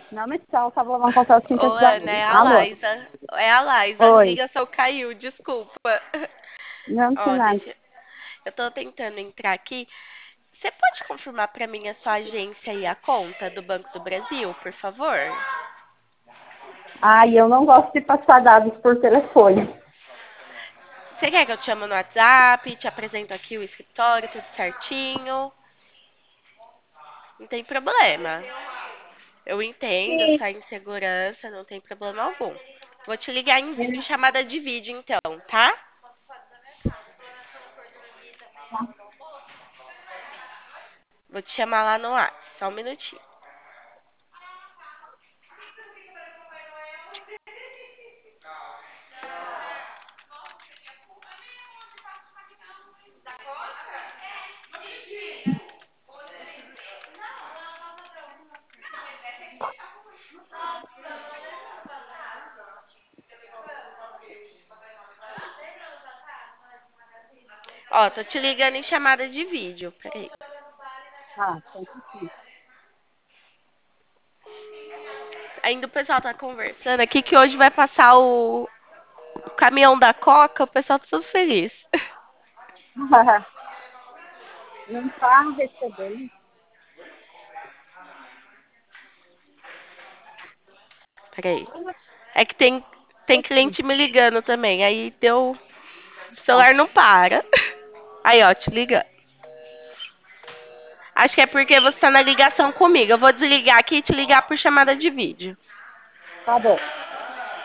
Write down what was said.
Não me salta, vou levar um papel assim pra Ô, te dar. Ana, é a Alô? Laísa. É a Laísa, a Oi. ligação caiu, desculpa. Não tem Ó, nada. deixa. Eu tô tentando entrar aqui. Você pode confirmar pra mim a sua agência e a conta do Banco do Brasil, por favor? Ai, eu não gosto de passar dados por telefone. Você quer que eu te chame no WhatsApp, te apresento aqui o escritório, tudo certinho? Não tem problema. Eu entendo, Sim. sua insegurança, não tem problema algum. Vou te ligar em chamada de vídeo então, tá? Vou te chamar lá no WhatsApp, só um minutinho. Ó, tô te ligando em chamada de vídeo, peraí. Ah, tem que sim. Ainda o pessoal tá conversando aqui que hoje vai passar o caminhão da Coca, o pessoal tá todo feliz. Não tá recebendo. Peraí. É que tem Sim. cliente me ligando também, aí deu. O Tá, celular não para. Aí, ó, te liga. Acho que é porque você tá na ligação comigo. Eu vou desligar aqui e te ligar por chamada de vídeo. tá bom.